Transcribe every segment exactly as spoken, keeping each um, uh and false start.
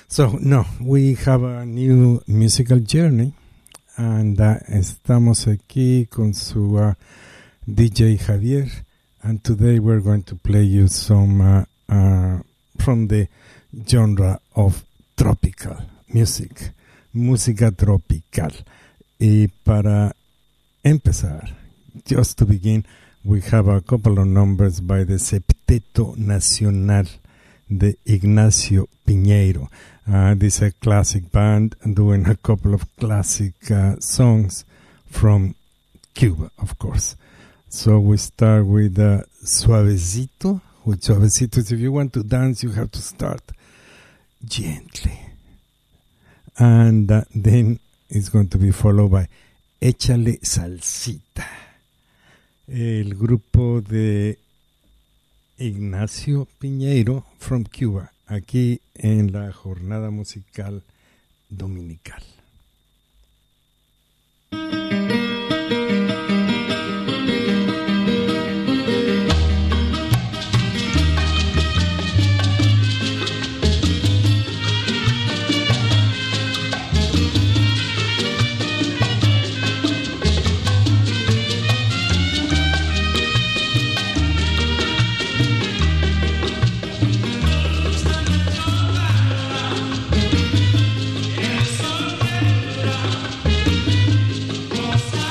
So, no, we have a new musical journey, and uh, estamos aquí con su uh, D J Javier, and today we're going to play you some uh, uh, from the genre of tropical music, música tropical. Y para empezar, just to begin, we have a couple of numbers by the Septeto Nacional de Ignacio Piñeiro. Uh, this is a classic band doing a couple of classic uh, songs from Cuba, of course. So we start with uh, Suavecito. With Suavecito, if you want to dance, you have to start gently. And uh, then it's going to be followed by Échale Salsita. El grupo de Ignacio Piñeiro from Cuba, aquí en la jornada musical dominical. Yes,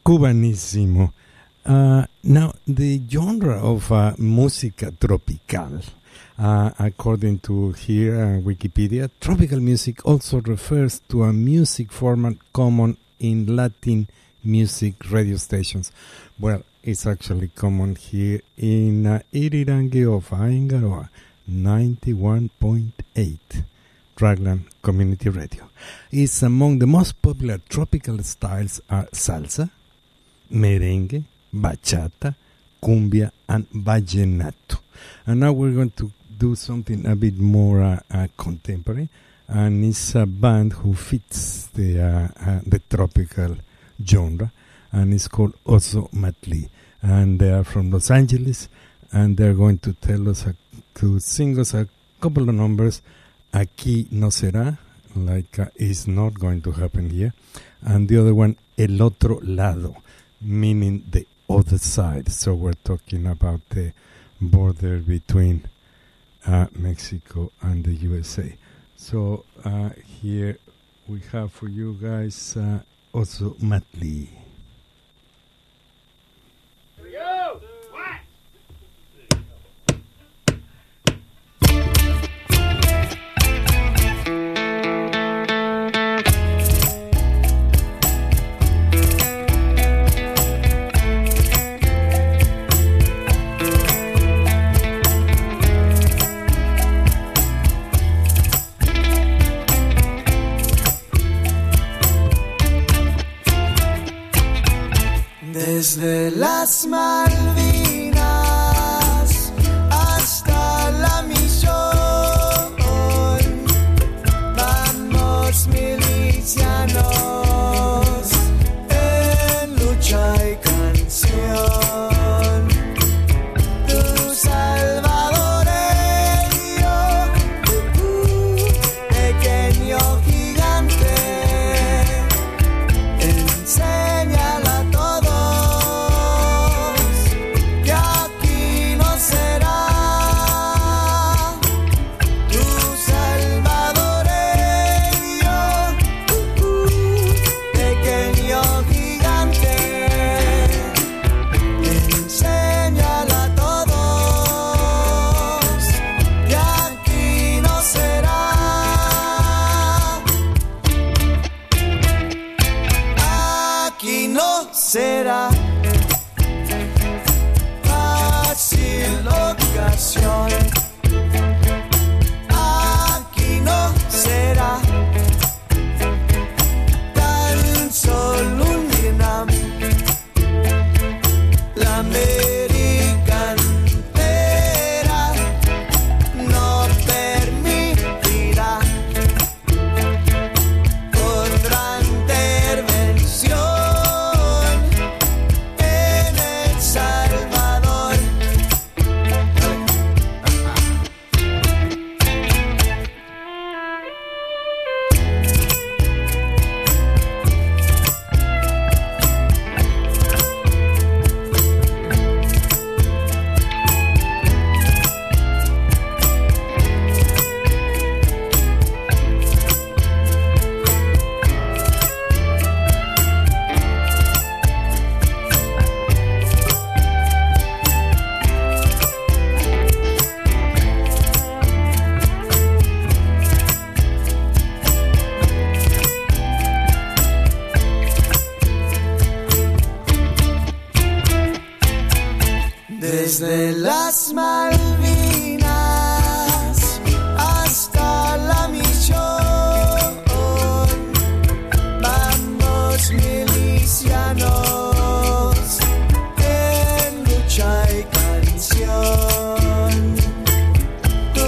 Cubanísimo. Uh, now, the genre of uh, música tropical, uh, according to here uh, Wikipedia, tropical music also refers to a music format common in Latin music radio stations. Well, it's actually common here in uh, Irirangi of Aingaroa, ninety-one point eight. Raglan Community Radio. It's among the most popular tropical styles are salsa, merengue, bachata, cumbia, and vallenato. And now we're going to do something a bit more uh, uh, contemporary, and it's a band who fits the uh, uh, the tropical genre, and it's called Oso Matli, and they are from Los Angeles, and they're going to tell us a, to sing us a couple of numbers. Aquí no será, like uh, it's not going to happen here, and the other one, El Otro Lado, meaning the other side. So we're talking about the border between uh, Mexico and the U S A. So uh, here we have for you guys uh, Oso Matli. Desde las Malvinas hasta la misión, vamos milicianos en lucha y canción. Tu salvadoreño, tu pequeño gigante, enséñala todo. Será fácil ocasión, aquí no será tan solo un Vietnam, la América entera no permitirá otra intervención. Desde las Malvinas hasta la misión, vamos milicianos en lucha y canción. Tu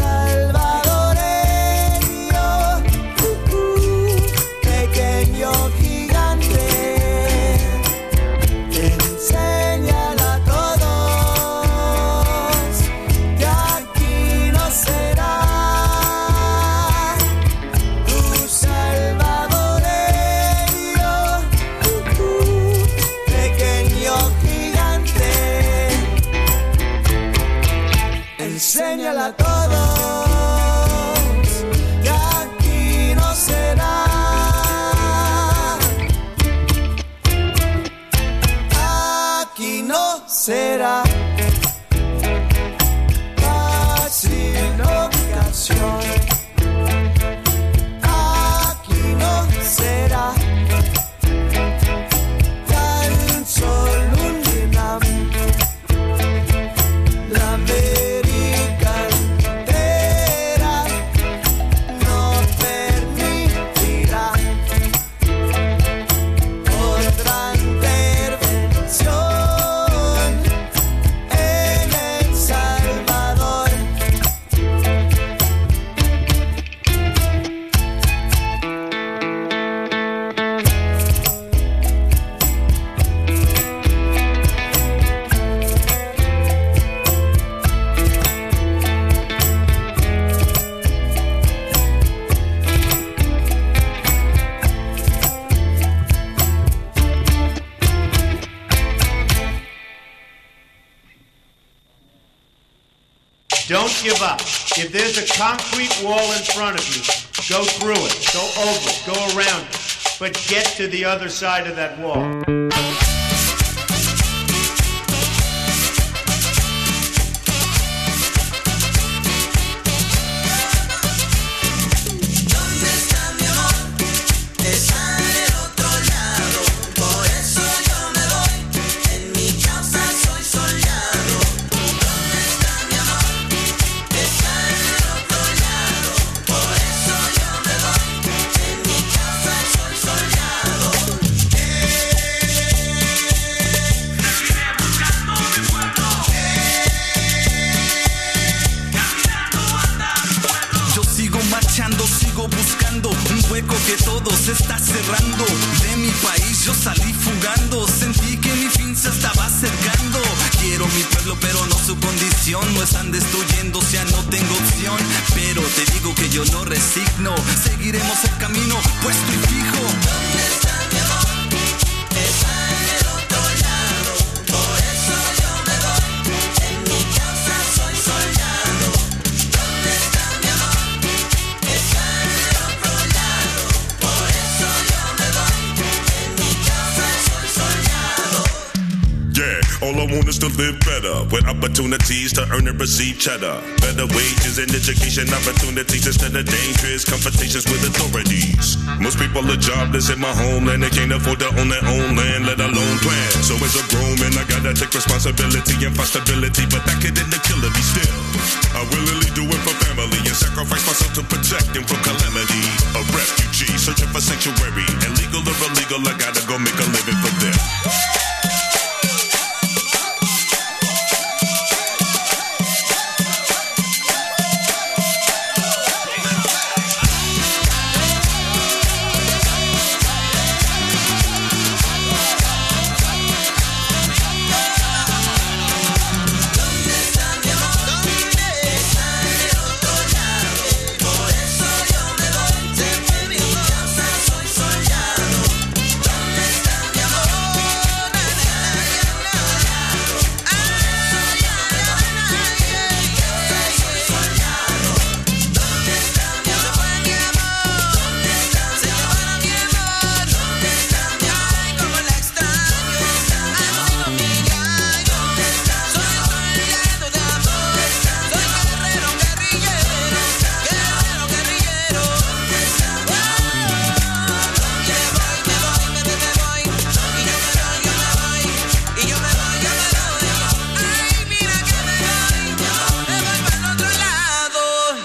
salvadoreño, uh, uh, pequeño gigante, enséñala todo. Enséñala a todos, que aquí no será será fácil ocasión. Aquí no será tan solo un dinam. La América entera no permitirá otra intervención en El Salvador. Don't give up. If there's a concrete wall in front of you, go through it, go over it, go around it, but get to the other side of that wall. ¿Dónde está mi amor? Está del otro lado. Por eso yo me voy. En mi causa soy soldado. ¿Dónde está mi amor? Está del otro lado. Por eso yo me voy. En mi causa soy soldado. Yo sigo marchando, sigo buscando un hueco que todo se está cerrando. De mi país yo salí fugando, sentí que mi fin se estaba acercando. Quiero mi pueblo pero no su condición, no están destruyendo, ya no tengo opción. Pero te digo que yo no resigno, seguiremos el camino puesto y fijo. ¿Dónde está mi amor? Está del otro lado. Por eso yo me voy. En mi causa soy soldado. ¿Dónde está mi amor? Está del otro lado. Por eso yo me voy. En mi causa soy soldado. Yeah, all I want is to live better, with opportunities to earn and receive cheddar. Better wages and education opportunities instead of dangerous confrontations with authorities. Most people are jobless in my homeland, they can't afford to own their own land, let alone plan. So as a grown man, I gotta take responsibility and find stability, but that could end up killing me still. I willingly do it for family and sacrifice myself to protect them from calamity. A refugee searching for sanctuary, illegal or illegal, I gotta go make a living for them. ¿Dónde está mi amor? Está del otro lado. Por eso yo me voy. En mi causa soy soldado. ¿Dónde está mi amor? Está del otro lado. Por eso yo me voy. En mi causa soy soldado. ¿Dónde está mi amor? ¿Dónde está mi amor? ¿Dónde está mi amor? Como la extraño. Amo mi familia. ¿Dónde está mi amor? Soldado de amor. Soy guerrero, guerrillero. Guerrero, guerrillero. ¿Dónde está mi amor? Me voy, me voy, me, me, me voy. Y yo me voy, yo me voy. Y yo me voy, yo me voy. Ay, mira que me voy. Me voy para el otro lado.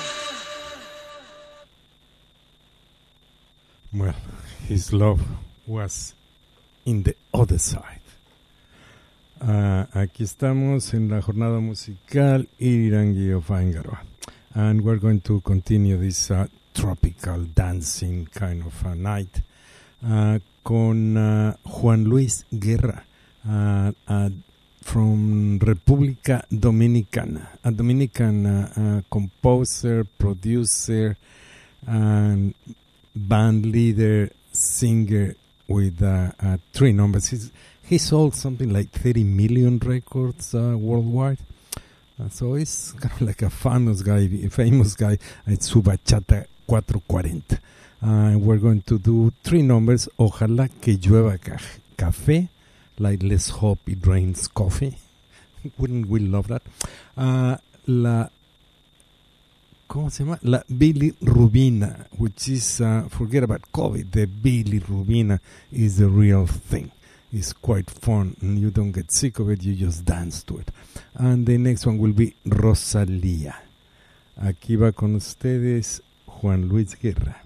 Well, his love was in the other side. Ah, aquí estamos en la jornada musical Irirangi of Aingaroa. And we're going to continue this uh, tropical dancing kind of a night uh, con uh, Juan Luis Guerra uh, uh, from República Dominicana, a Dominican uh, uh, composer, producer, and band leader, singer with uh, uh, three numbers. He's, he sold something like thirty million records uh, worldwide. Uh, so he's kind of like a famous guy, a famous guy at su bachata cuatro cuarenta. Uh, we're going to do three numbers. Ojalá que llueva ca- café, like let's hope it rains coffee. Wouldn't we love that? Uh, la, ¿cómo se llama? La bilirrubina, which is, uh, forget about COVID, the bilirrubina is the real thing. It's quite fun, and you don't get sick of it, you just dance to it. And the next one will be Rosalía. Aquí va con ustedes Juan Luis Guerra.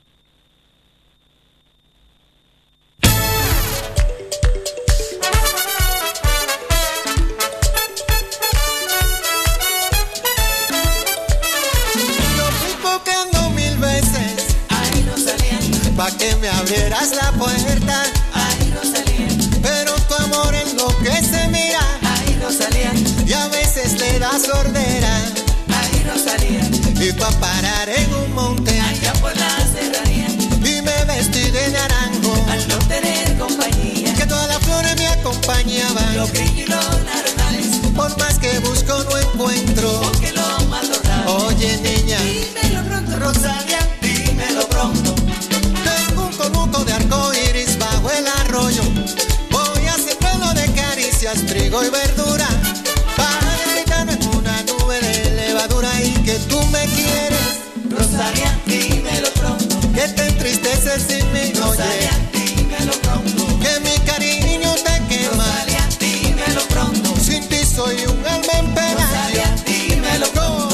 Pa' que me abrieras la puerta, Ay, Rosalía, pero tu amor enloquece, mira, ay, Rosalía, y a veces le da sordera, ay, Rosalía, y pa' parar en un monte, allá por la serranía, y me vestí de naranjo, al no tener compañía, que todas las flores me acompañaban, los grillos y los naranjales, por más que busco no encuentro, porque lo más raro. oye niña, Dímelo pronto, Rosalía, dímelo pronto. tengo un conuco de arco iris bajo el arroyo, voy a sembrarlo de caricias, trigo y verdura, para deleitarme en una nube de levadura y que tú me quieres, Rosalía, dímelo pronto. que te entristeces sin mí, Rosalía, oye, dímelo pronto. que mi cariño te quema, Rosalía, dímelo pronto. sin ti soy un alma en pena, Rosalía, dímelo pronto.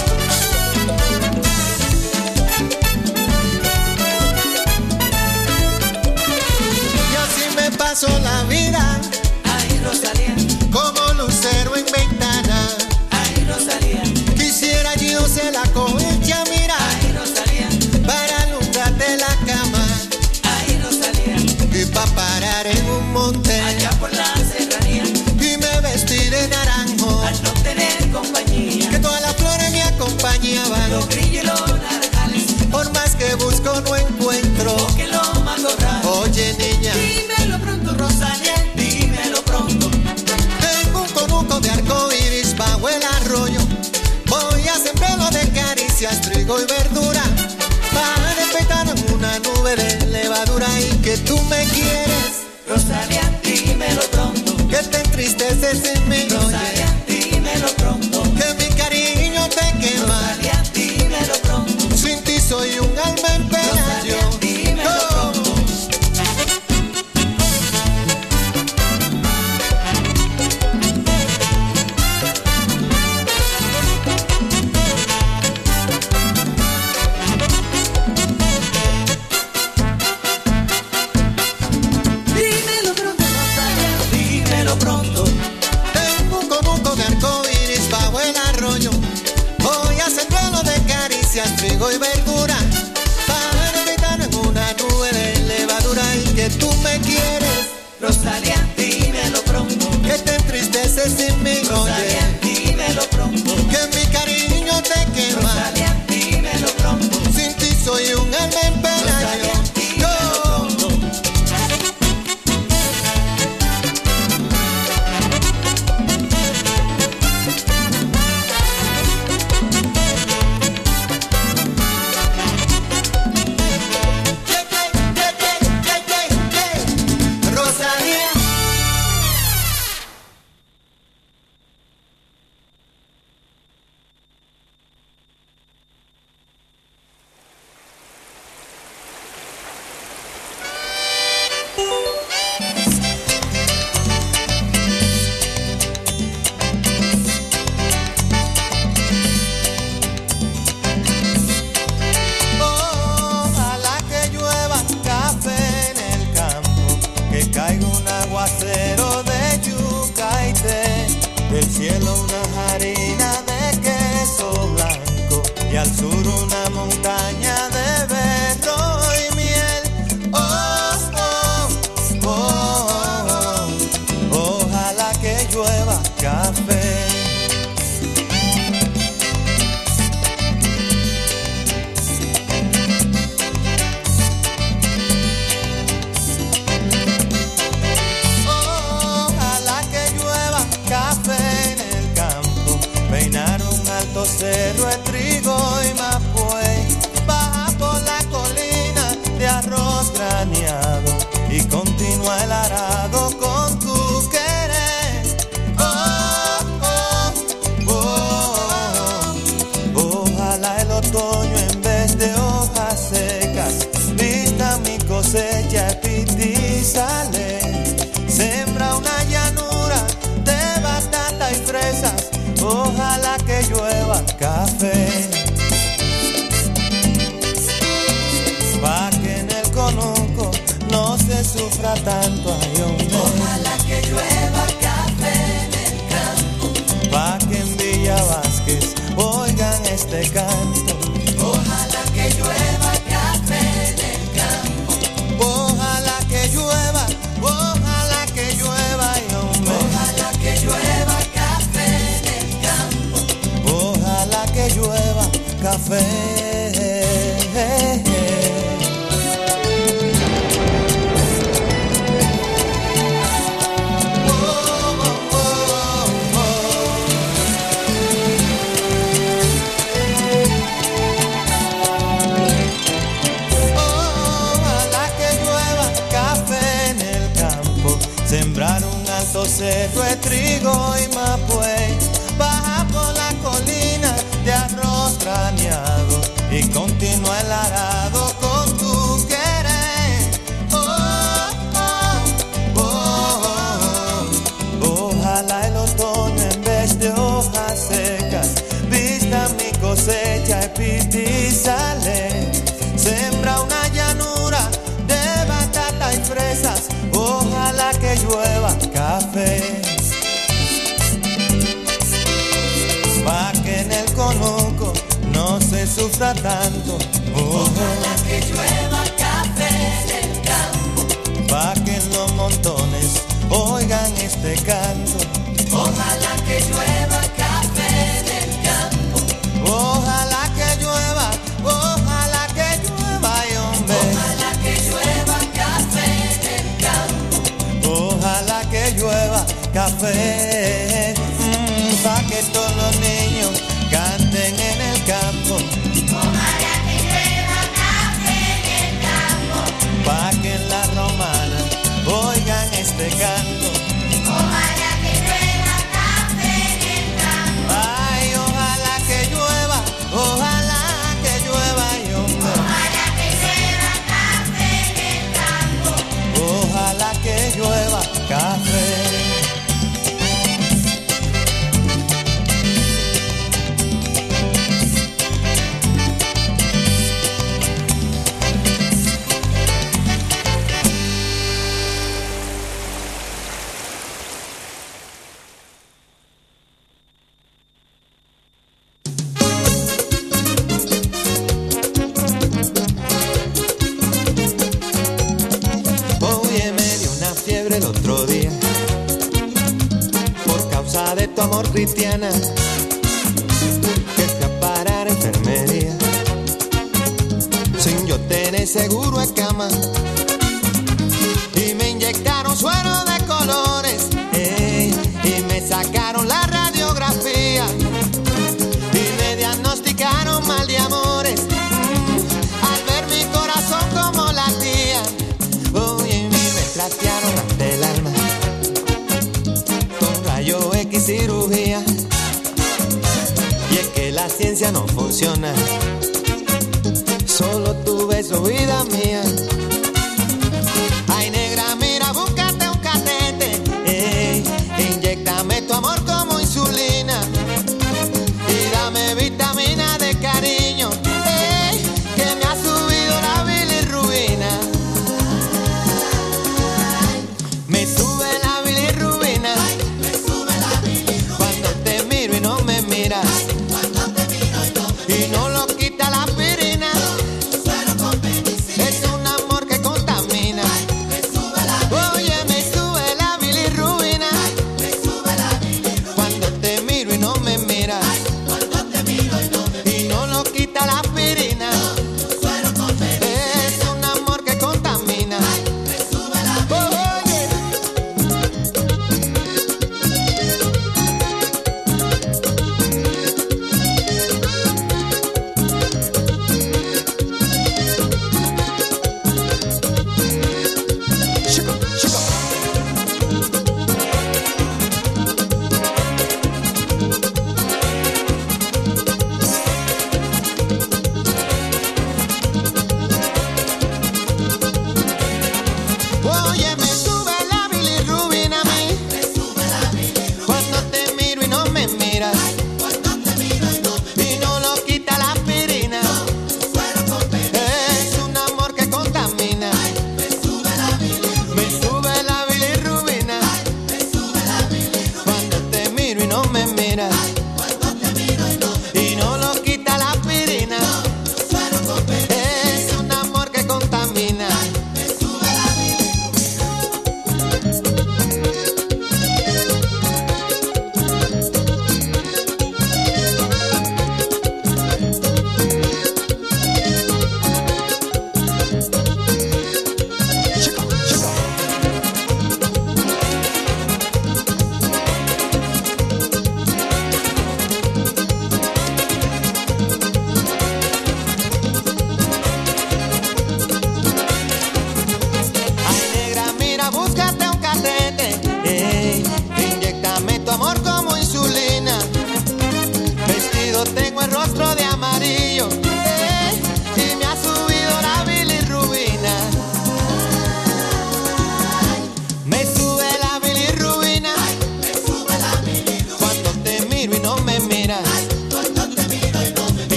y así me paso la vida, Ay, Rosalía, como lucero en ventana, ay, Rosalía, quisiera yo se la cohecha, mira, ay, Rosalía, para alumbrarte la cama, ay, Rosalía, y pa' parar en un monte, allá por la serranía, y me vestí de naranjo, al no tener compañía, que todas las flores me acompañaban, los grillos y los naranjales, por más que busco no encuentro, porque lo más raro. oye niña, Dímelo pronto, Rosalía, dímelo pronto. tengo un conuco de arco iris bajo el arroyo, voy a sembrarlo de caricias, trigo y verdura, para despertar en una nube de levadura y que tú me quieres, Rosalía, dímelo pronto. que te entristeces sin mí, Rosalía, oye, dímelo pronto. que mi cariño te quema, Rosalía, dímelo pronto. sin ti soy un alma en pena, Rosalía, yo, dímelo oh. pronto. Dímelo pronto, Rosalía, dímelo pronto. Tengo un conuco de arco iris bajo el arroyo, voy a sembrarlo de caricias, trigo y verdura, para despertar en una nube de levadura y que tú me quieres, Rosalía, dímelo pronto. que te entristeces sin mí, Rosalía, oye, dímelo pronto. que mi cariño te quema, Rosalía, dímelo pronto. sin ti soy un alma en pena, Rosalía, yo, dímelo yo. pronto. Rosalía. Ojalá que llueva café en el campo, que caiga un aguacero de yuca y té, del cielo una harina de queso blanco y al sur una montaña de berro y miel. Oh, oh, oh, oh, ojalá que llueva café. Ojalá que llueva café en el campo, peinar un alto cerro de trigo y mapuey, baja por la colina de arroz graneado y continúa el arado con tu querer. Oh, ojalá que llueva café. Pa' que en el conuco no se sufra tanto, ay hombre. Ojalá que llueva café en el campo. Pa' que en Villa Vázquez oigan este canto. Ojalá que llueva café en el campo. Ojalá que llueva, ojalá que llueva, ay hombre. Ojalá que llueva café en el campo. Ojalá que llueva café. Sembrar un alto cerro de trigo y mapuey, baja por la colina de arroz craneado y continúa el arado con tu querer. Oh, oh, oh, oh. Ojalá el otoño en vez de hojas secas vista mi cosecha y pitizale. Sembra una llanura de batata y fresas. Ojalá que llueva café, pa' que en el conuco no se sufra tanto. Ojalá que llueva café en el campo. Pa' que en los montones oigan este canto. Ojalá que llueva café en el campo. Ojalá que llueva, ojalá que llueva, ay hombre. Ojalá que llueva café en el campo. Ojalá que llueva café, mm, pa' que todos los niños canten en el campo. Ojalá que llueva café en el campo. Pa' que en la romana oigan este canto. Ojalá que llueva café en el campo. Ay, ojalá que llueva, ojalá que llueva, ay hombre. Ojalá que llueva café en el campo. Ojalá que llueva café. Oye, me dio una fiebre el otro día por causa de tu amor, cristiana, que fui a parar a enfermería sin yo tener seguro de cama y me inyectaron suero de colores, ey, y me sacaron la radiografía y me diagnosticaron mal de amores. Mm, al ver mi corazón como latía, oye, me trastearon ante el alma con rayo X cirugía. Y es que la ciencia no funciona, solo tu beso, vida mía. Ay, negra, mira, búscate un catete, ey, inyéctame tu amor como insulina y dame vitamina de cariño, ey, que me ha subido la bilirrubina. Me sube la bilirrubina cuando te miro y no me miras, y no lo quita la aspirina. Es una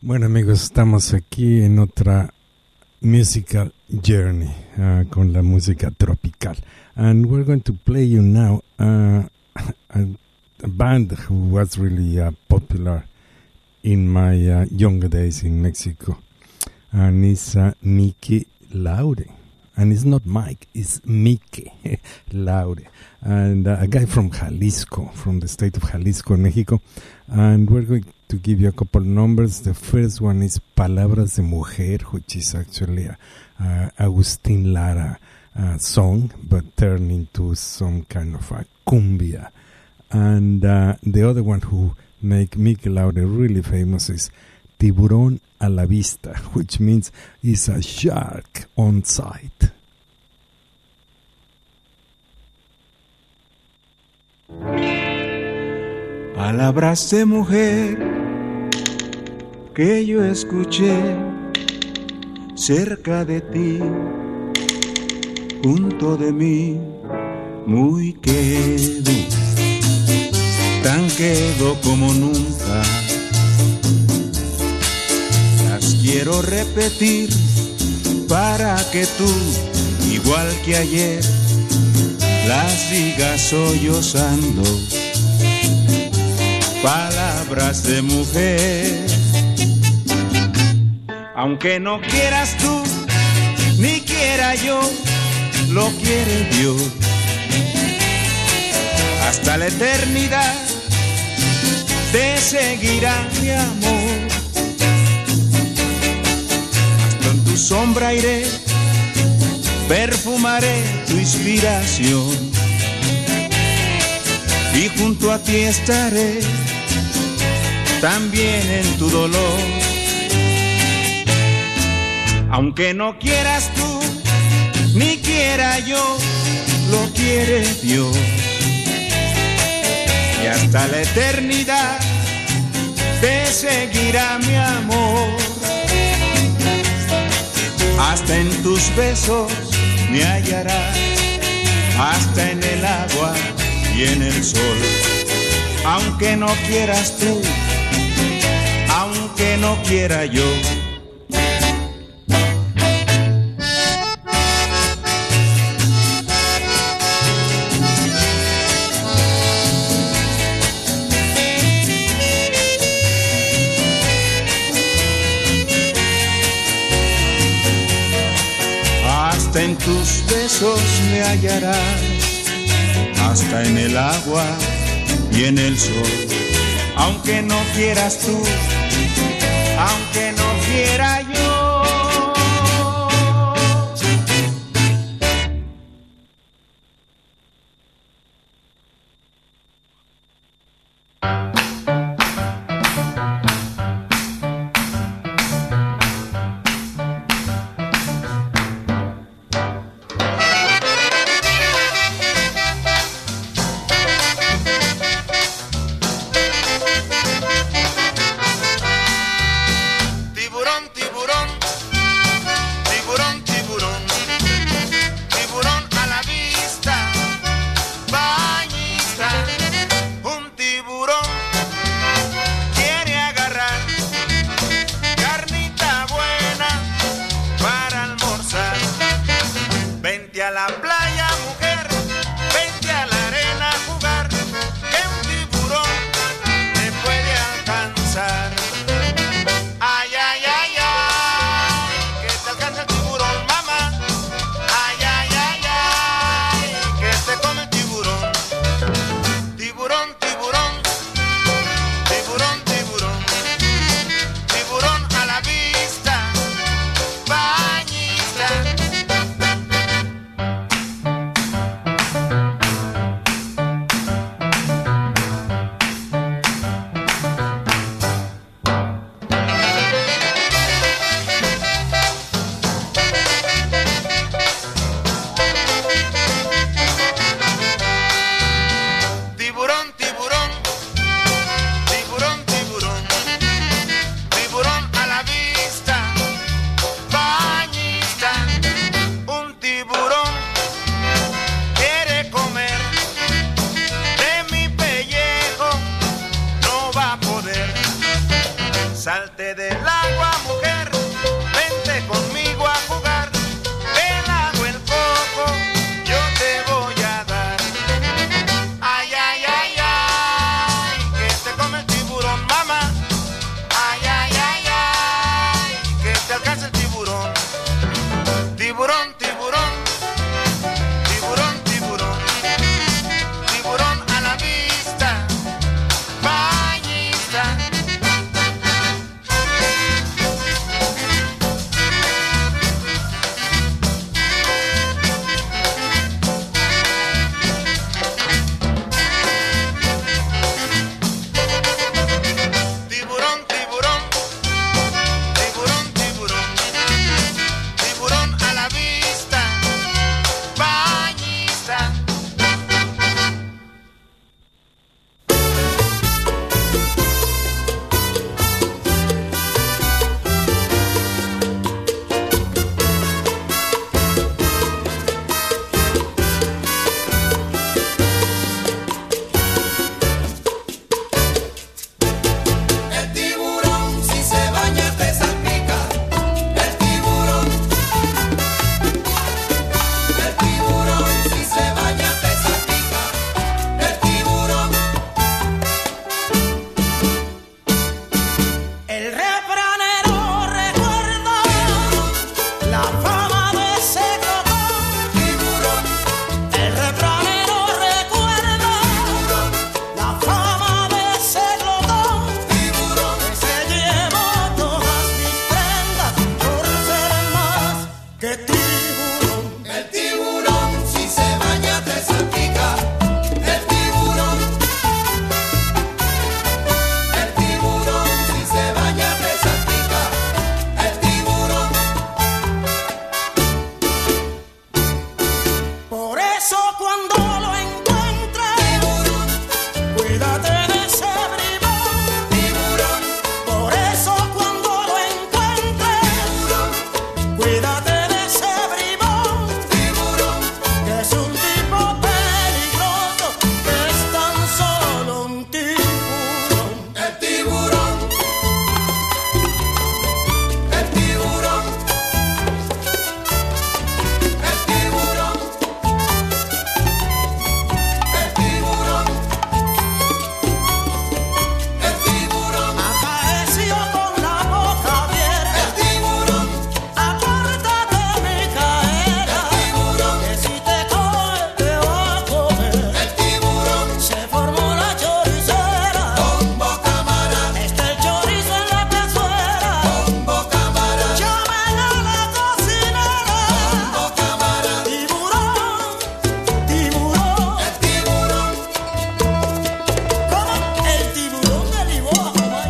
Bueno amigos, estamos aquí en otra musical journey uh, con la música tropical, and we're going to play you now uh, a, a band who was really uh, popular in my uh, younger days in Mexico, and it's uh, Mickey Laude, and it's not Mike, it's Mickey Laude, and uh, a guy from Jalisco, from the state of Jalisco, Mexico, and we're going to give you a couple numbers. The first one is Palabras de Mujer, which is actually a, a Agustin Lara uh, song, but turned into some kind of a cumbia. And uh, the other one who make Mickey Laude really famous is Tiburón a la Vista, which means it's a shark on sight. Palabras de mujer que yo escuché cerca de ti, junto de mí, muy quedo, tan quedo como nunca. Las quiero repetir para que tú, igual que ayer, las digas sollozando. Palabras de mujer, aunque no quieras tú, ni quiera yo, lo quiere Dios. Hasta la eternidad te seguirá mi amor. Hasta en tu sombra iré, perfumaré tu inspiración. Y junto a ti estaré, también en tu dolor. Aunque no quieras tú, ni quiera yo, lo quiere Dios. Y hasta la eternidad te seguirá mi amor. Hasta en tus besos me hallarás, hasta en el agua y en el sol. Aunque no quieras tú, aunque no quiera yo. Hasta en tus besos me hallarás, hasta en el agua y en el sol. Aunque no quieras tú, aunque no quiera yo. Ay, ay, ay, ay. alcanza el tiburón. Tiburón, tiburón, tiburón, tiburón, tiburón a la vista, bañista. Tiburón, tiburón, tiburón, tiburón, tiburón a la vista, bañista. El tiburón si se baña te salpica. El tiburón. El tiburón si se baña te salpica. El tiburón. El refranero recuerda la fama de ese glotón. Tiburón. El refranero recuerda la fama de ese glotón. Tiburón. Que se llevó todas mis prendas por ser más que tiburón. El tiburón si se baña te salpica. El tiburón. El tiburón si se baña te salpica. El tiburón. Por eso cuando lo encuentres, Tiburón. cuídate de ese bribón. Tiburón. Por eso cuando lo encuentres, cuídate de ese bribón. Tiburón. Que es un tipo peligroso, que es tan solo un tiburón. El tiburón. El tiburón. El tiburón. El tiburón. El tiburón. Apareció con la boca abierta. El tiburón. Acuérdate, Micaela, El tiburón. que si te coge te va a comer. El tiburón. Se formó la choricera. Bombo cámara. Está el chorizo en la cazuela. Bombo cámara. Llamen a la cocinera. Bombo cámara. Tiburón, tiburón. El tiburón. ¿Cómo? El tiburón de Lisboa, mamá.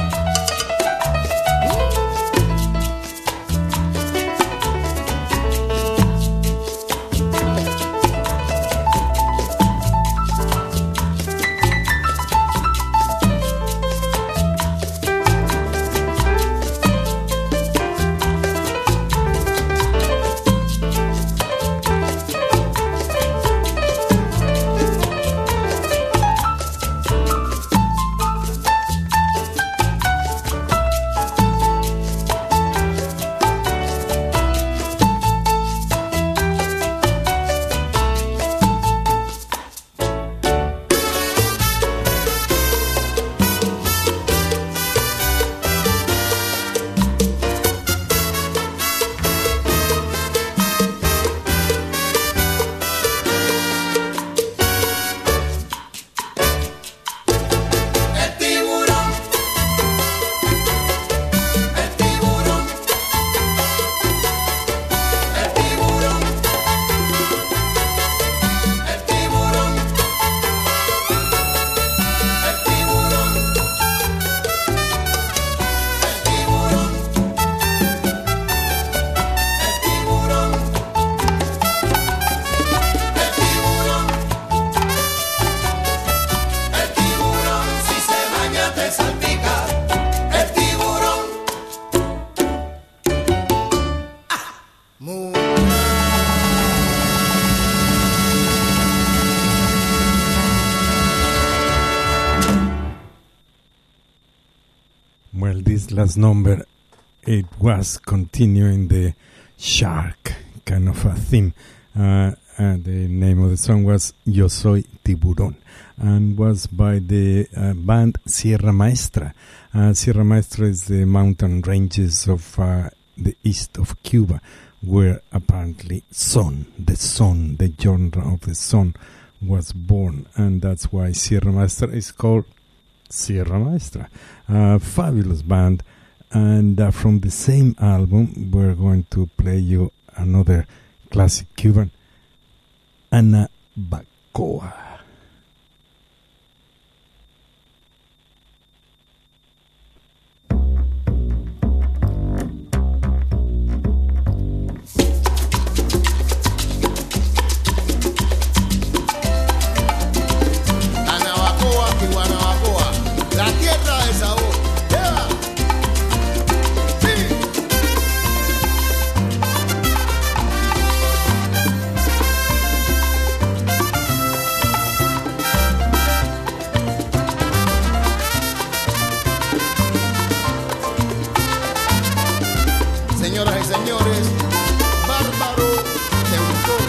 El tiburón. El tiburón. El tiburón. El tiburón. El tiburón. El tiburón. El tiburón. El tiburón. El tiburón si se baña te salpica. El tiburón. Mu- Well, this last number, it was continuing the shark kind of a theme. Uh, uh, the name of the song was Yo Soy Tiburón, and was by the uh, band Sierra Maestra. Uh, Sierra Maestra is the mountain ranges of uh, the east of Cuba, where apparently son, the son, the genre of the son was born, and that's why Sierra Maestra is called Sierra Maestra. A fabulous band, and uh, from the same album we're going to play you another classic Cuban, Ana Bacoa. Anabacoa y Guanabacoa, la tierra de sabor. ¡Lleva! ¡Sí! Señoras y señores, Bárbaro de Autor.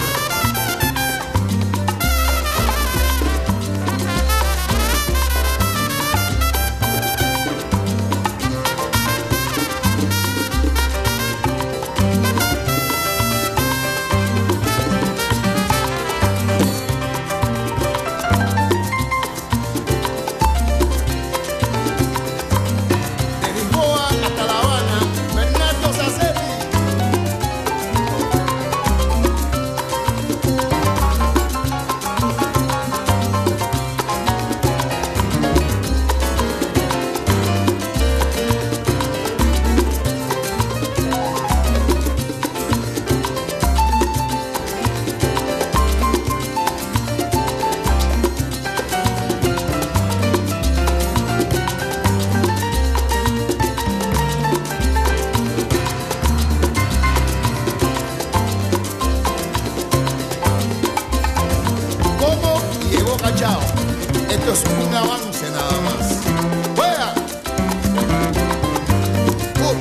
De Lisboa hasta La Habana, Bernardo Sassetti. ¿Cómo llegó Cachao? Esto es un avance nada más. ¡Juega! Uh.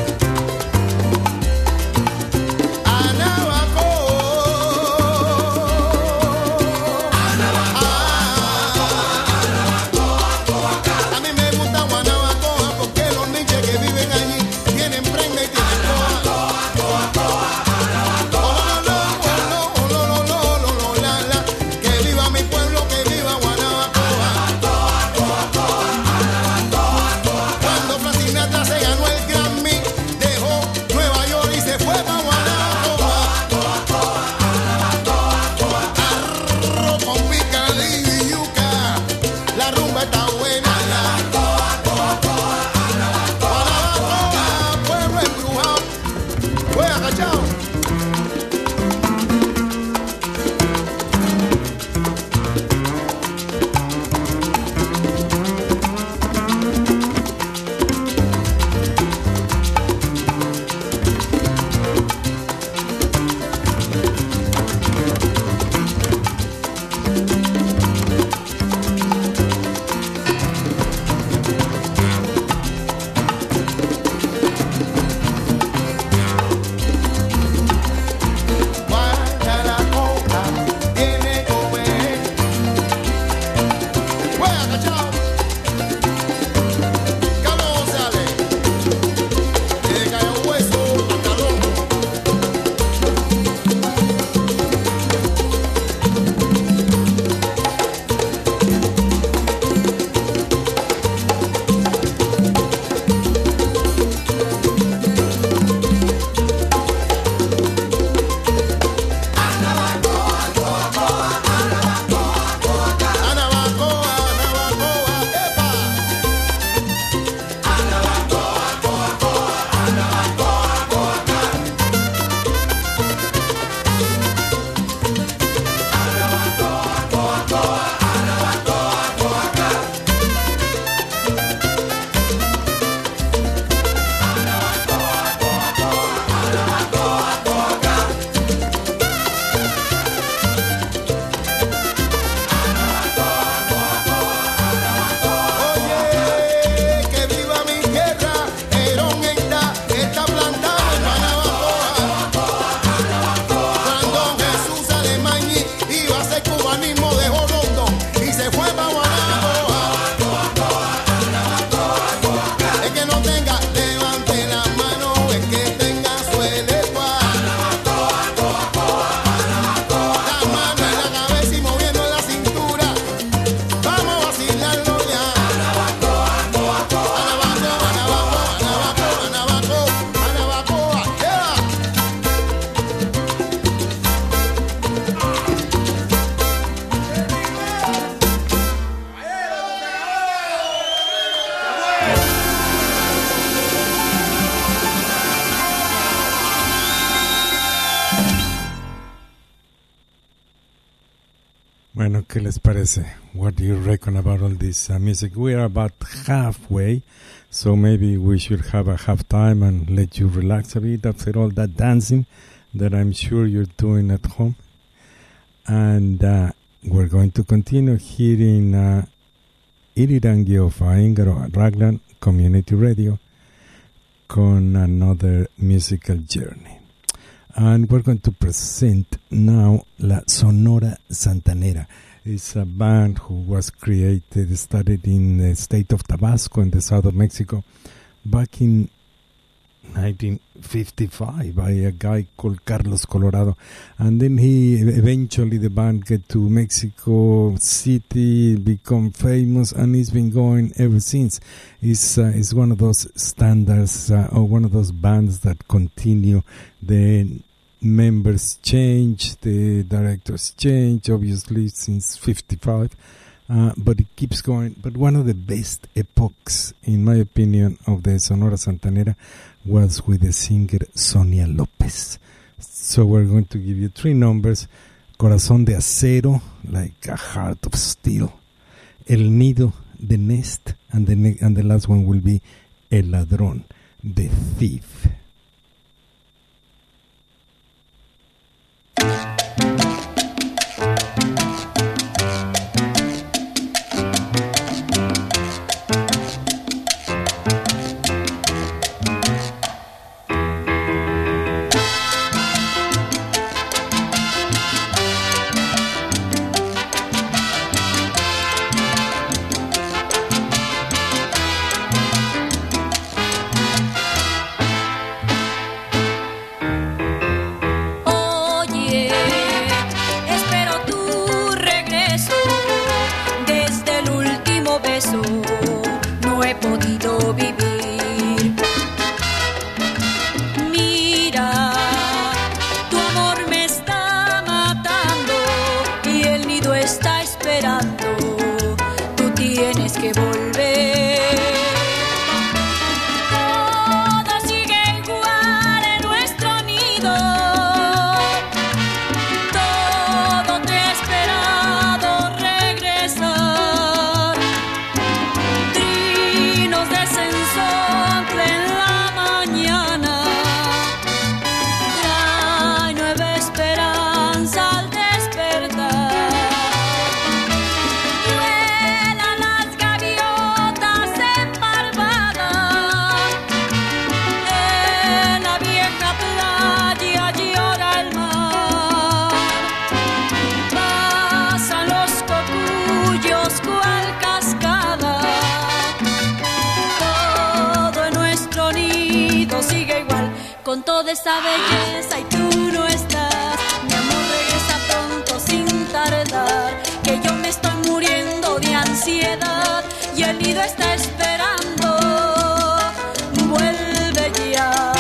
Anabacoa. A mí me gusta Guanabacoa porque los niches que viven allí tienen prenda y tienen coa. Oh, no, no, no, no, no, no, la, la. Que viva mi pueblo, que viva Guanabacoa. Bueno, ¿qué les parece? What do you reckon about all this uh, music? We are about halfway, so maybe we should have a half time and let you relax a bit after all that dancing that I'm sure you're doing at home. And uh, we're going to continue here in uh, Irirangi of Aingaro Raglan Community Radio con another musical journey. And we're going to present now La Sonora Santanera. It's a band who was created, started in the state of Tabasco in the south of Mexico back in nineteen fifty-five by a guy called Carlos Colorado. And then he eventually, the band get to Mexico City, become famous, and it's been going ever since. It's, uh, it's one of those standards uh, or one of those bands that continue. The members change, the directors change, obviously, since fifty-five. Uh, but it keeps going. But one of the best epochs, in my opinion, of the Sonora Santanera was with the singer Sonia Lopez. So we're going to give you three numbers: Corazón de Acero, like a heart of steel; El Nido, the nest; and the ne- and the last one will be El Ladrón, the thief. Con toda esa belleza y tú no estás, mi amor regresa pronto sin tardar, que yo me estoy muriendo de ansiedad y el nido está esperando, vuelve ya.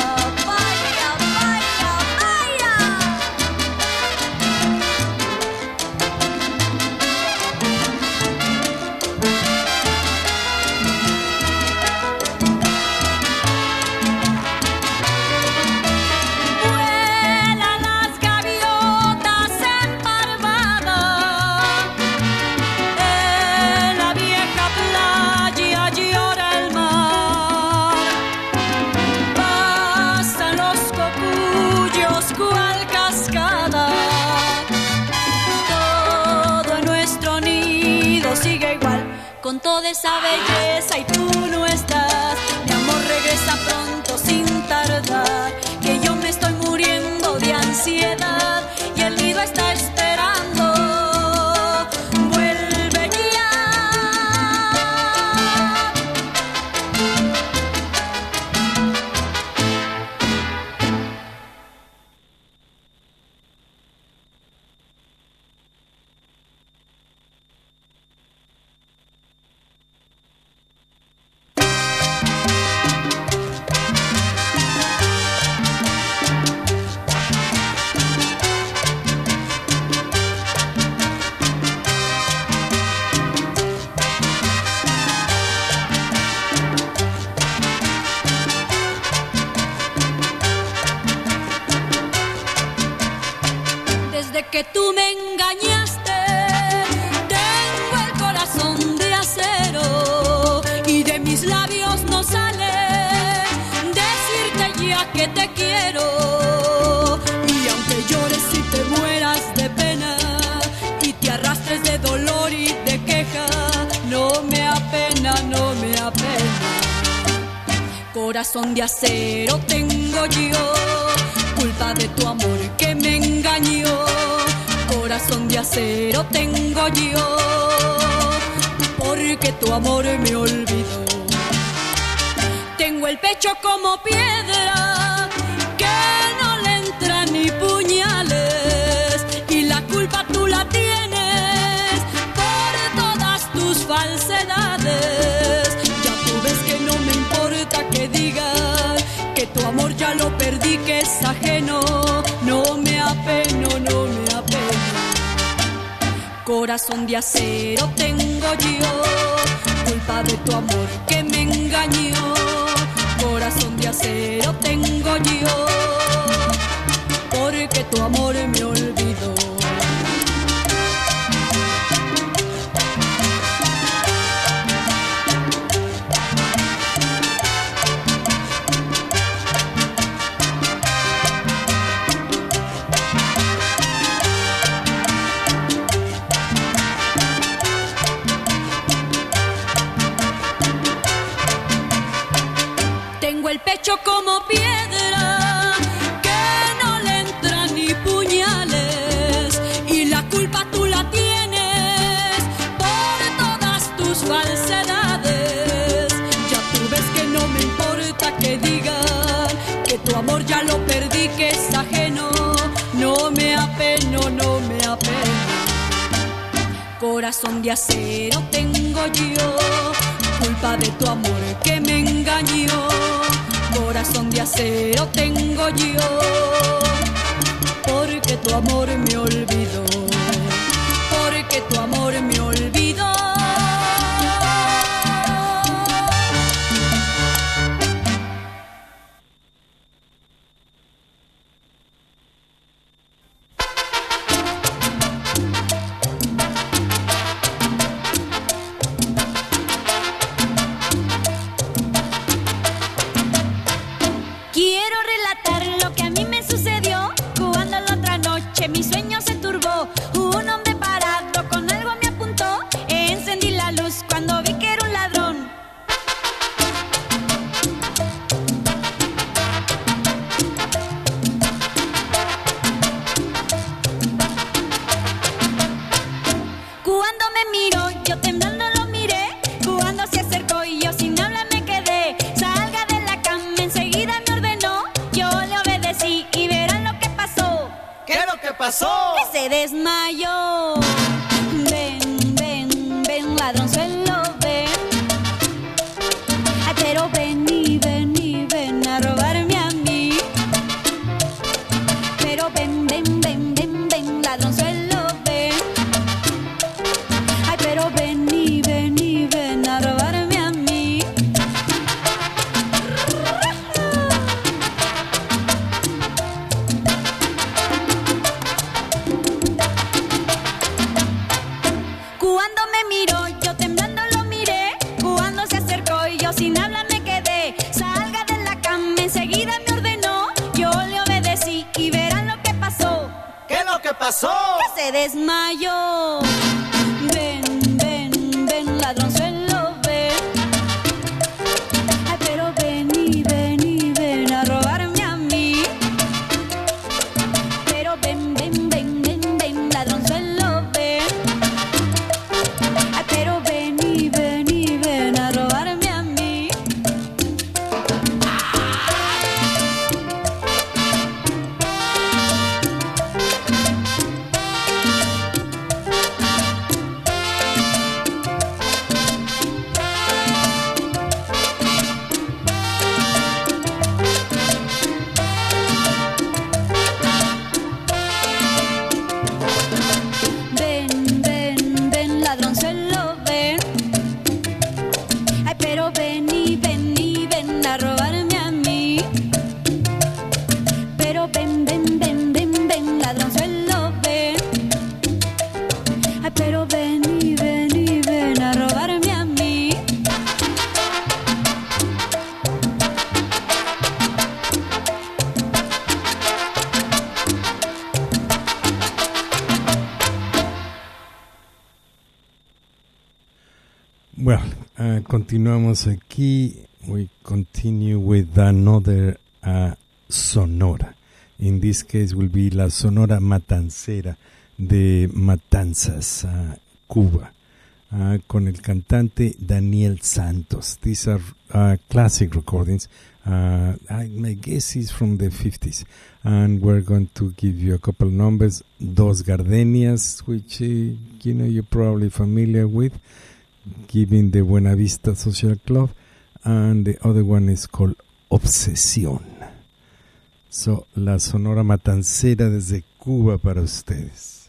Con toda esa belleza y tú no estás, mi amor regresa pronto sin tardar, que yo me estoy muriendo de ansiedad y el nido está esperando, vuelve ya. Que tú me engañaste, que te quiero. Y aunque llores y te mueras de pena y te arrastres de dolor y de queja, no me apena, no me apena. Corazón de acero tengo yo, culpa de tu amor que me engañó. Corazón de acero tengo yo, porque tu amor me olvidó. Tengo el pecho como piedra, que no le entran ni puñales, y la culpa tú la tienes por todas tus falsedades. Ya tú ves que no me importa que digan que tu amor ya lo perdí, que es ajeno. No me apeno, no me apeno. Corazón de acero tengo yo, culpa de tu amor que me engañó. Corazón de acero tengo yo, porque tu amor me olvidó. El pecho como piedra, que no le entran ni puñales, y la culpa tú la tienes por todas tus falsedades. Ya tú ves que no me importa que digan que tu amor ya lo perdí, que es ajeno. No me apeno, no me apeno. Corazón de acero tengo yo, culpa de tu amor que me engañó. Corazón de acero tengo yo, porque tu amor me olvidó, porque tu amor me olvidó. Mi sueño se turbó, un hombre parado con algo me apuntó. Encendí la luz cuando vi que era un ladrón. Cuando me miró, yo temblando lo miré. Cuando se acercó y yo sin hablar me quedé. Salga de la cama, enseguida me ordenó. Yo le obedecí y verán lo que pasó. ¿Qué es lo que pasó? Que se desmayó. Ven, ven, ven, ladronzuelo, ven. Ay, pero ven y ven y ven a robarme a mí. Pero ven, ven, ven, ven, ven, ladronzuelo, ven. Ay, pero ven y ven y ven a robarme a mí. Cuando me miró, yo temblando lo miré. Cuando se acercó y yo sin hablar me quedé. Salga de la cama, enseguida me ordenó. Yo le obedecí y verán lo que pasó. ¿Qué es lo que pasó? Que se desmayó. Ven, ven, ven, ladronzuelo, ven. Ay, pero ven y ven y ven a robarme a mí. Pero ven, ven, ven, ven, ven, ladronzuelo, ven. Ay, pero ven y ven y ven a robarme a mí. Well, uh, continuamos aquí. We continue with another uh, Sonora. In this case will be la Sonora Matancera de Matanzas, uh, Cuba, uh, con el cantante Daniel Santos. These are uh, classic recordings. Uh, I, my guess is from the fifties. And we're going to give you a couple numbers. Dos Gardenias, which uh, you know you're probably familiar with, given the Buena Vista Social Club. And the other one is called Obsesión. So, la Sonora Matancera desde Cuba para ustedes.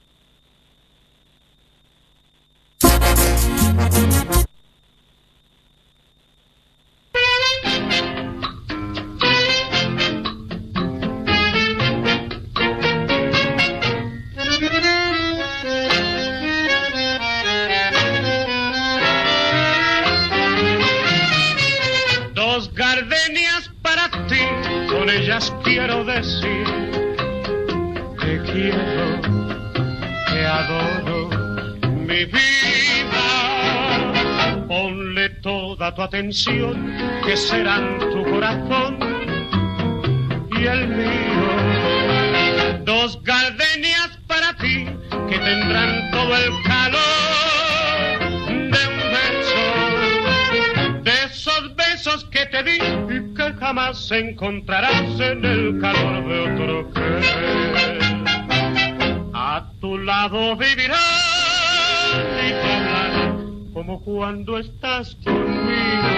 Dos gardenias para ti, con ellas quiero decir que quiero, que adoro mi vida. Ponle toda tu atención, que serán tu corazón y el mío. Dos gardenias para ti, que tendrán todo el calor de un beso, de esos besos que te di y que jamás encontrarás en el calor de otro querer. A tu lado vivirás y te hablaré como cuando estás conmigo,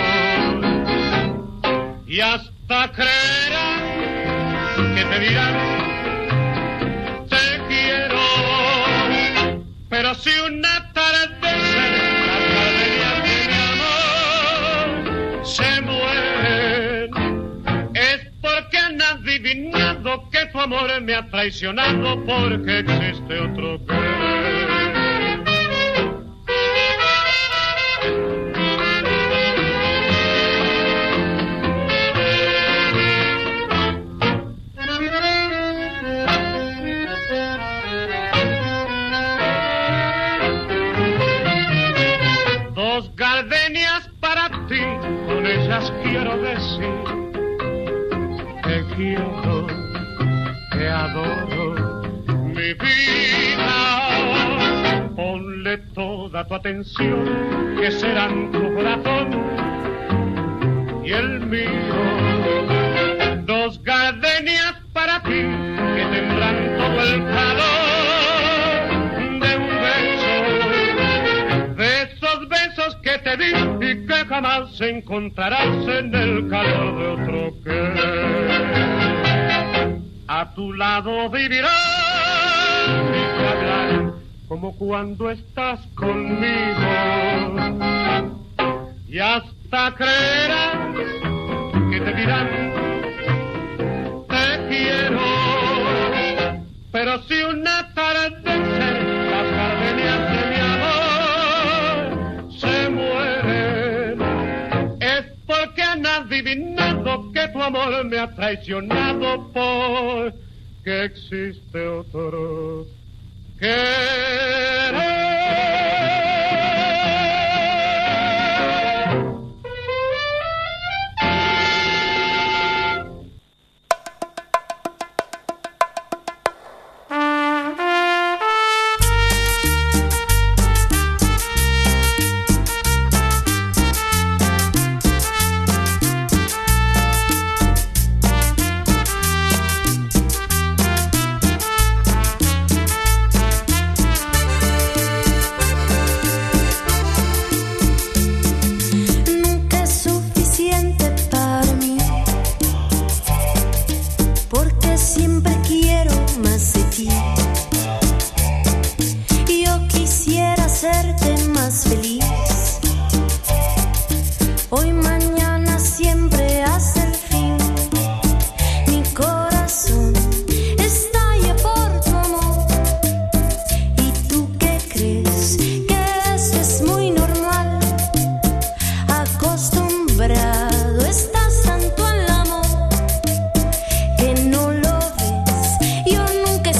y hasta creerás que te dirán te quiero. Pero si una tarde las gardenias de mi amor se mueren, es porque han adivinado que tu amor me ha traicionado, porque existe otro querer. Dos gardenias para ti, con ellas quiero decir que quiero, que adoro mi vida. Ponle toda tu atención, que serán tu corazón y el mío. Dos gardenias para ti, que tendrán todo el calor de un beso, de esos besos que te di y que jamás encontrarás en el calor de otro querer. A tu lado vivirás y te hablaré como cuando estás conmigo, y hasta creerás que te dirán te quiero. Pero si una tarde las gardenias de mi amor se mueren, es porque han adivinado que tu amor me ha traicionado, porque existe otro querer. Estás tanto al amor que no lo ves. Yo nunca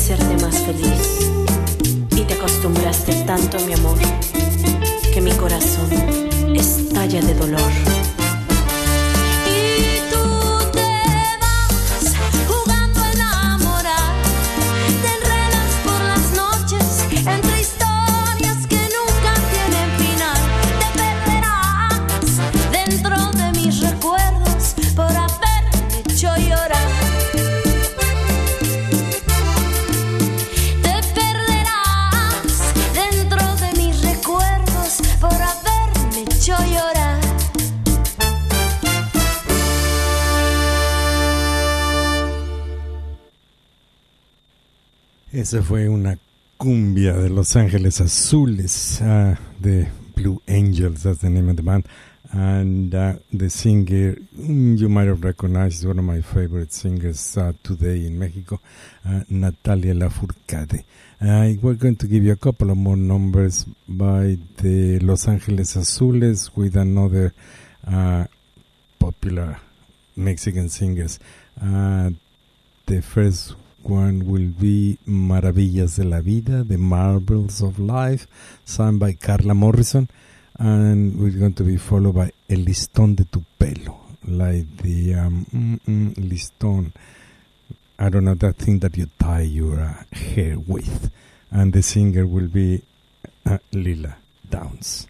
hacerte más feliz. Y te acostumbraste tanto a mi amor que mi corazón estalla de dolor. Esa fue una cumbia de Los Ángeles Azules, uh, the Blue Angels, that's the name of the band. And uh, the singer, you might have recognized, one of my favorite singers uh, today in Mexico, uh, Natalia Lafourcade. Uh, we're going to give you a couple of more numbers by the Los Ángeles Azules with another uh, popular Mexican singers. Uh, the first one will be Maravillas de la Vida, The Marvels of Life, sung by Carla Morrison, and we're going to be followed by El Listón de tu Pelo, like the um, mm, mm, listón, I don't know, that thing that you tie your uh, hair with, and the singer will be uh, Lila Downs.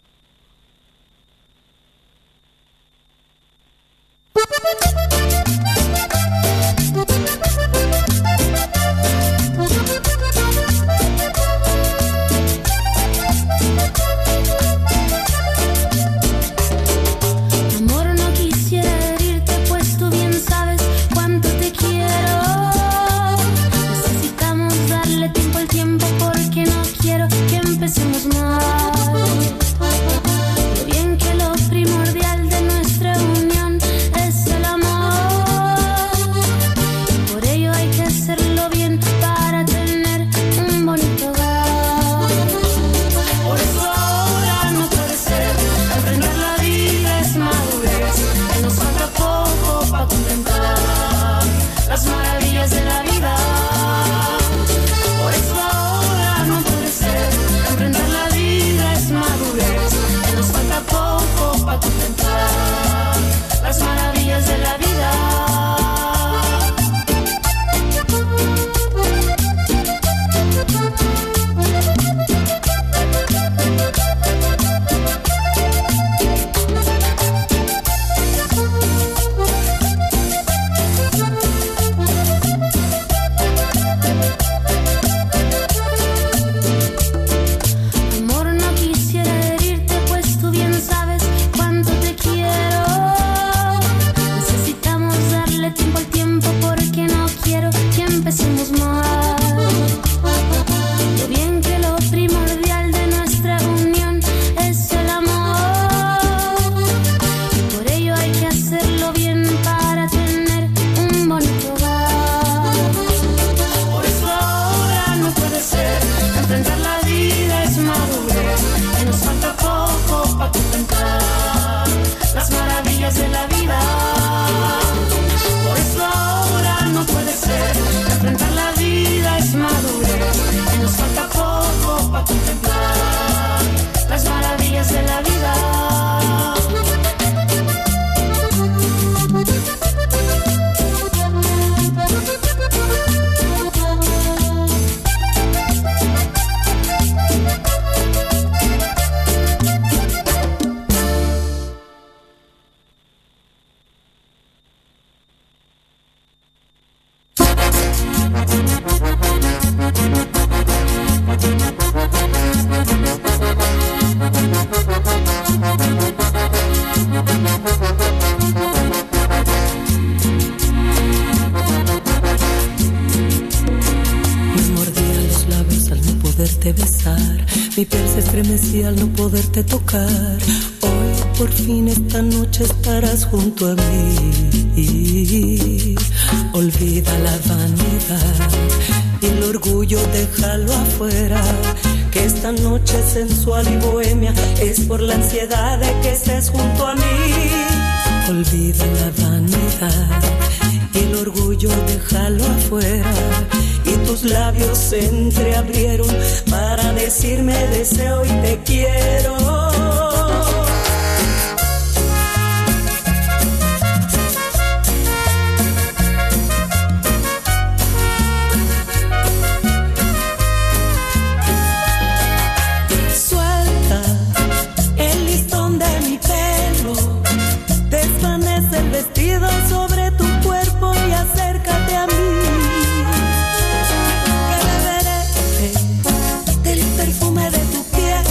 Empecemos mal. Lo bien que lo primordial de nuestra unión es el amor. Por ello hay que hacerlo bien para tener un bonito hogar. Por eso ahora no puede ser. Aprender la vida es madurez. Que nos falta poco para contemplar las maravillas de la vida. Por eso ahora no puede ser. Aprender la vida es madurez, que nos falta poco para contemplar las maravillas de la vida. Empecemos mal. Lo bien que lo primordial de nuestra unión es el amor. Y por ello hay que hacerlo bien para tener un bonito hogar. Por eso ahora no puede ser. Enfrentar la vida es madurez. Que nos falta poco para contemplar las maravillas de la vida. Por eso ahora no puede ser. Enfrentar la vida es madurez, que nos falta poco para contemplar las maravillas de la vida. Mi piel se estremecía al no poderte tocar. Hoy por fin esta noche estarás junto a mí. Olvida la vanidad y el orgullo déjalo afuera. Que esta noche sensual y bohemia es por la ansiedad de que estés junto a mí. Olvida la vanidad y el orgullo déjalo afuera. Y tu tus labios se entreabrieron para decirme deseo y te quiero. Suelta el listón de mi pelo, desvanece el vestido sobre tu cuerpo y acércate a mí. Perfume de tu piel,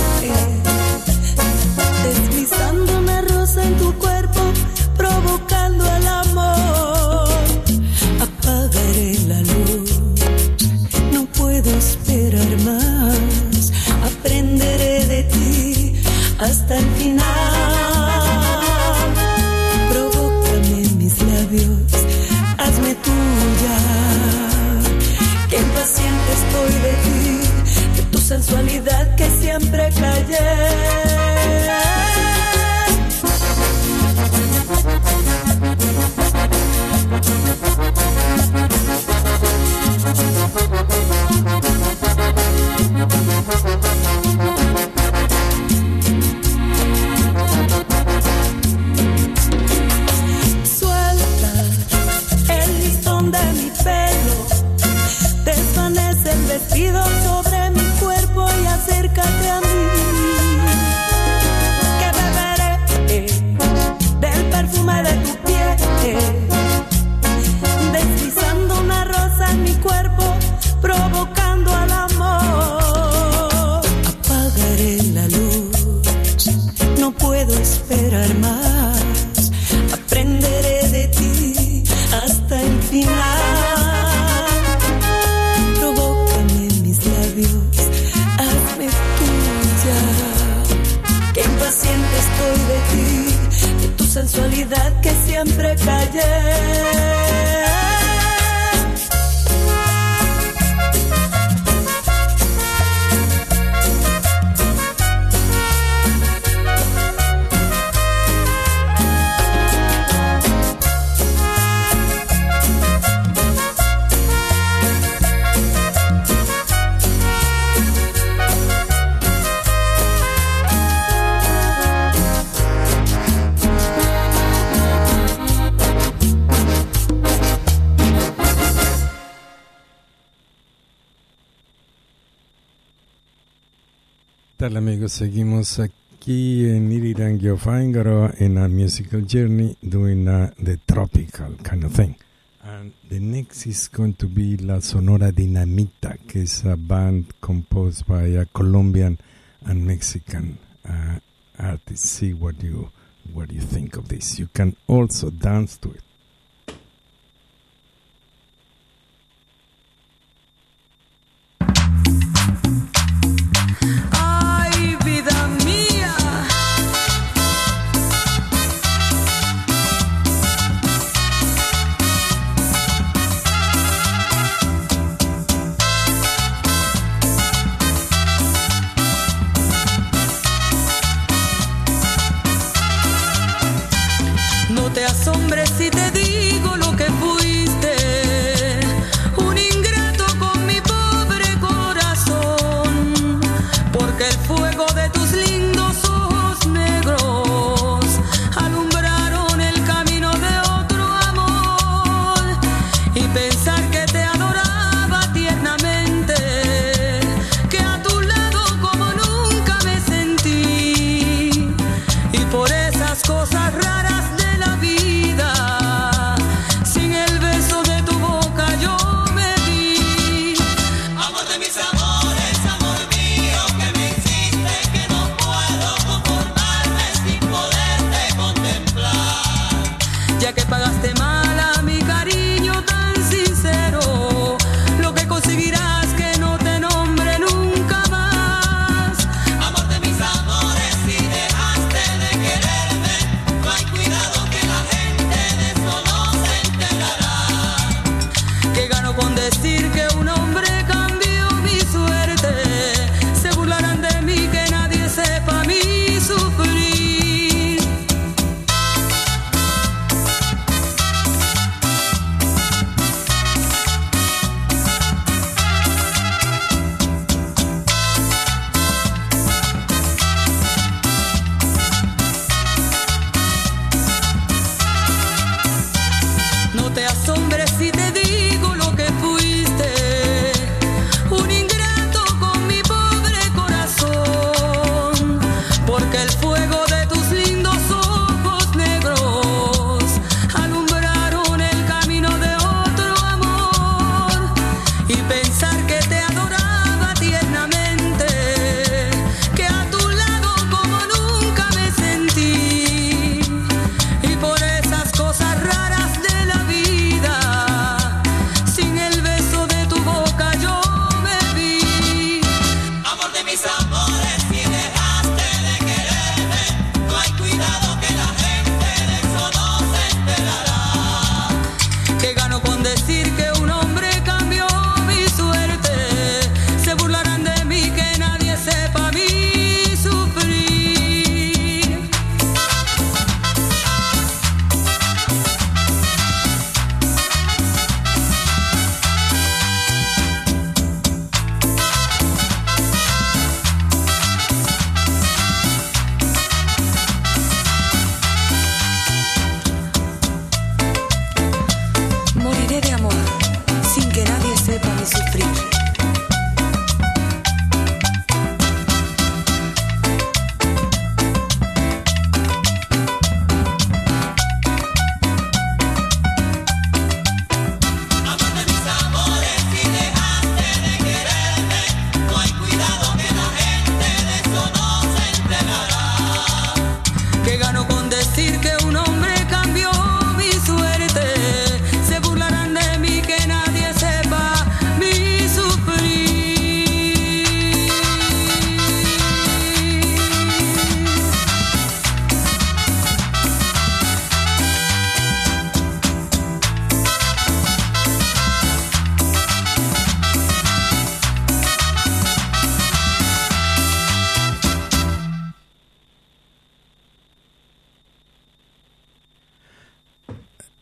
deslizando una rosa en tu cuerpo, provocando el amor. Apagaré la luz, no puedo esperar más. Aprenderé de ti hasta el final. Provócame en mis labios, hazme tuya. Que impaciente estoy de ti, tu sensualidad que siempre callé. Suelta el listón de mi pelo, desvanece el vestido sobre mi cuerpo y acércate a mí, que beberé del perfume de tu piel, deslizando una rosa en mi cuerpo, provocando al amor. Apagaré la luz, no puedo esperar más. Aprenderé de ti hasta el final. Impaciente estoy de ti, de tu sensualidad que siempre callé. ¿Qué tal, amigos? Seguimos aquí en Irirangi of Aingaro in our musical journey doing uh, the tropical kind of thing. And the next is going to be La Sonora Dinamita, que is a band composed by a Colombian and Mexican uh, artists. See what you what you think of this. You can also dance to it. No te asombres si te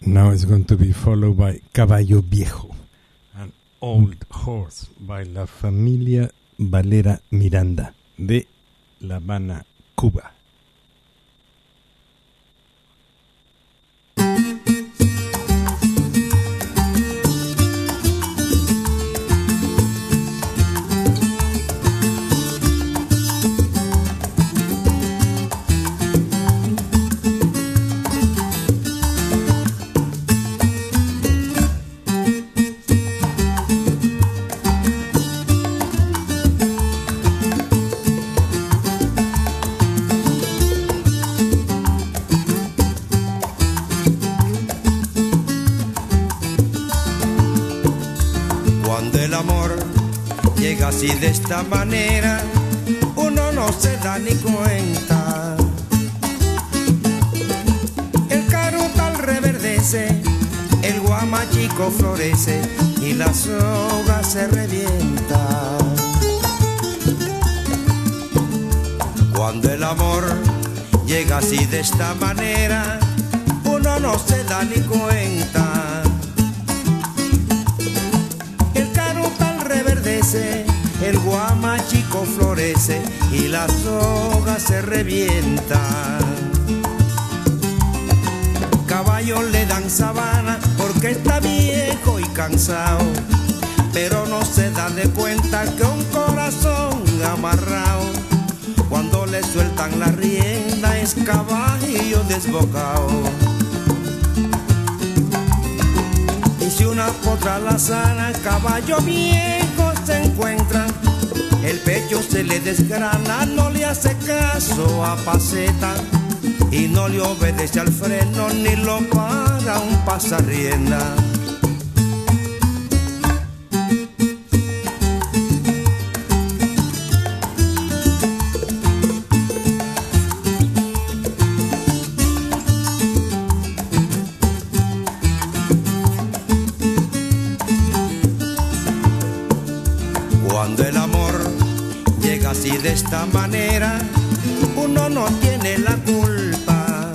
Now it's going to be followed by Caballo Viejo, an old horse by La Familia Valera Miranda de La Habana, Cuba. Así de esta manera uno no se da ni cuenta. El carutal reverdece, el guamachico florece y la soga se revienta. Cuando el amor llega así de esta manera uno no se da ni cuenta. El carutal reverdece, el guamachico florece y la soga se revienta. Caballo le dan sabana porque está viejo y cansado, pero no se da de cuenta que un corazón amarrado, cuando le sueltan la rienda, es caballo desbocado. Y si una potra la sana, caballo viejo se encuentra, el pecho se le desgrana, no le hace caso a Paceta y no le obedece al freno ni lo para un pasarrienda. De esta manera uno no tiene la culpa.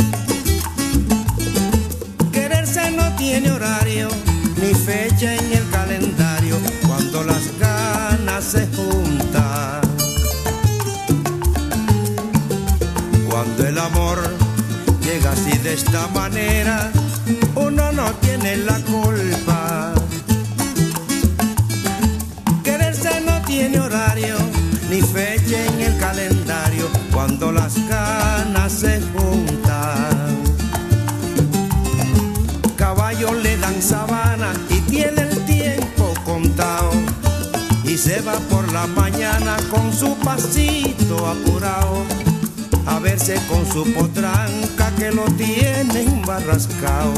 Quererse no tiene horario ni fecha en el calendario, cuando las ganas se juntan. Cuando el amor llega así de esta manera uno no tiene la culpa. Quererse no tiene horario ni fecha en el calendario, cuando las ganas se juntan. Caballo le dan sabana y tiene el tiempo contado, y se va por la mañana con su pasito apurado a verse con su potranca que lo tiene embarrascado.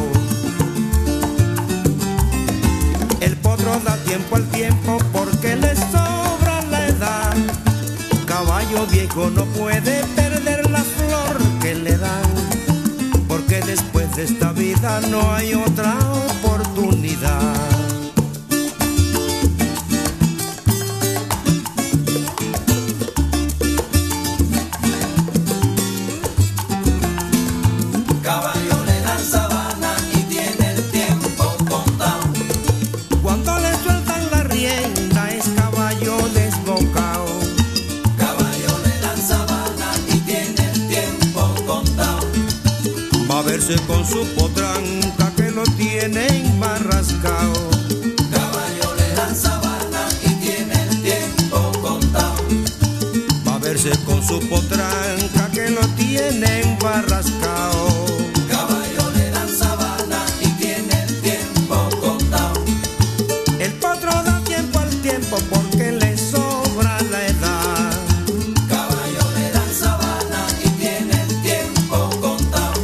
El potro da tiempo al tiempo porque le sobra la edad. Caballo viejo no puede perder la flor que le dan, porque después de esta vida no hay otra oportunidad. Caballo le dan sabana y tiene el tiempo contado. Cuando le sueltan la rienda es caballo desbocado. Va a verse con su potranca que lo tiene embarrascado. Caballo le dan sabana y tiene el tiempo contado. Va a verse con su potranca que lo tiene embarrascado. Caballo le dan sabana y tiene el tiempo contado. El potro da tiempo al tiempo porque le sobra la edad. Caballo le dan sabana y tiene el tiempo contado.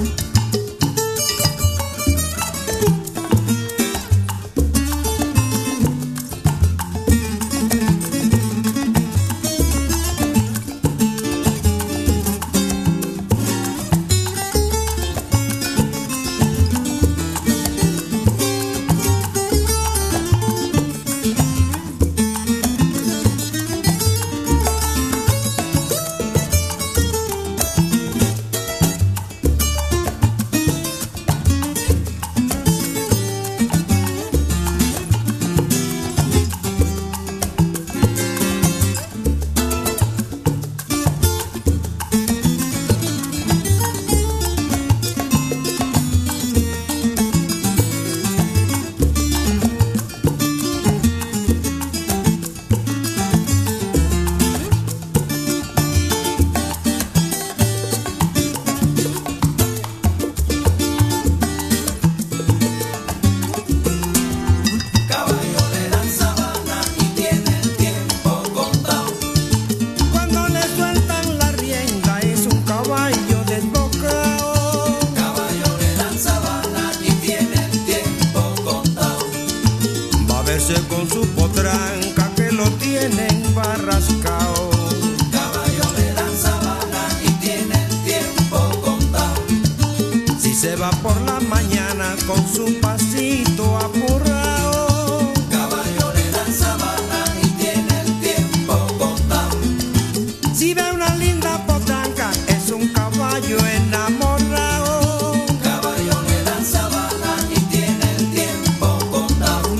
se va por la mañana con su pasito apurrado. Caballo le dan sabana y tiene el tiempo contado. Si ve una linda potranca, es un caballo enamorado. Caballo le dan sabana y tiene el tiempo contado.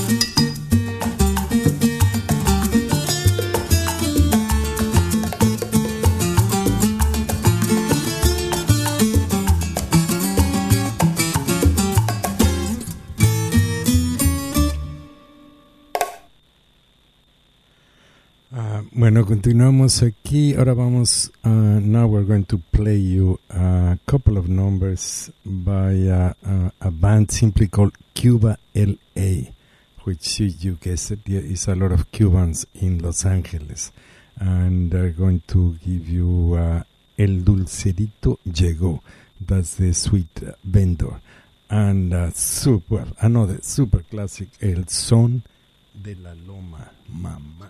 Ah, bueno, continuamos aquí. Ahora vamos. Uh, now we're going to play you a couple of numbers by uh, uh, a band simply called Cuba L A, which you guessed it, there is a lot of Cubans in Los Angeles, and they're going to give you uh, El Dulcerito Llegó. That's the sweet vendor, and uh, super another super classic, El Son de la Loma, Mamá.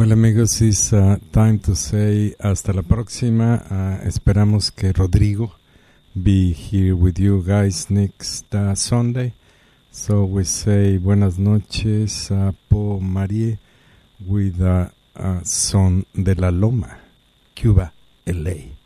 Well, amigos, it's uh, time to say hasta la próxima. Uh, esperamos que Rodrigo be here with you guys next uh, Sunday. So we say buenas noches a uh, Po Marie with uh, uh, Son de la Loma, Cuba, L A.